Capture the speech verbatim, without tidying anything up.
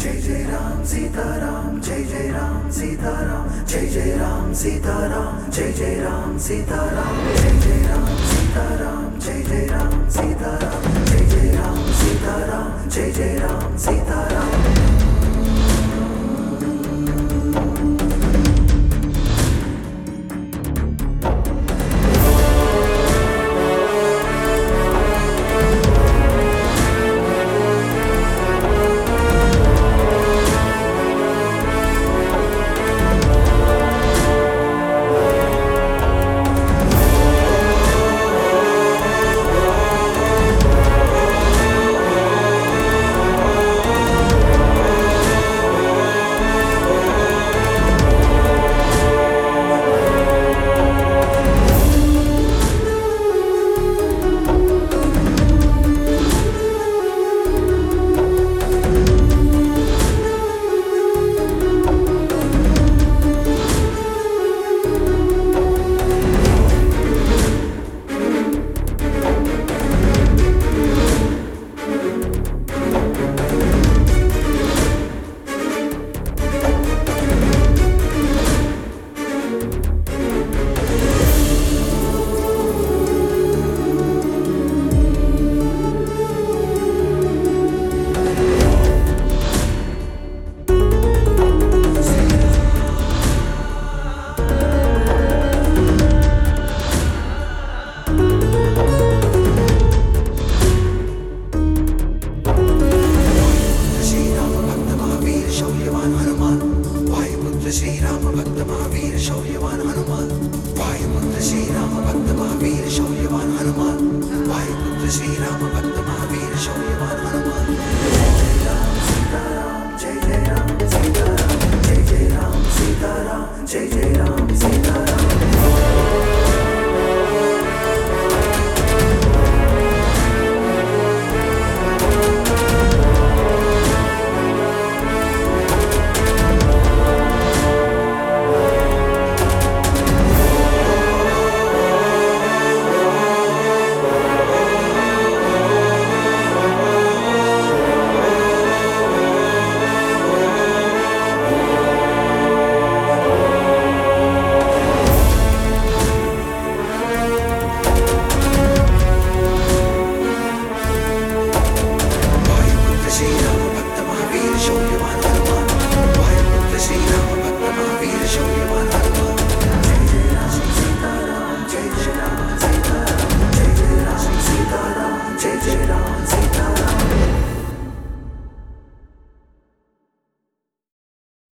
जय जय राम सीताराम जय जय राम सीताराम जय जय राम सीताराम जय जय राम सीताराम जय जय राम सीताराम जय जय राम सीताराम जय जय राम सीताराम जय जय राम सीताराम श्रीराम भक्त महावीर शौर्यवान हनुमान वायुपुत्र श्रीराम भक्त महावीर शौर्यवान हनुमान वायुपुत्र श्रीराम भक्त महावीर शौर्यवान हनुमान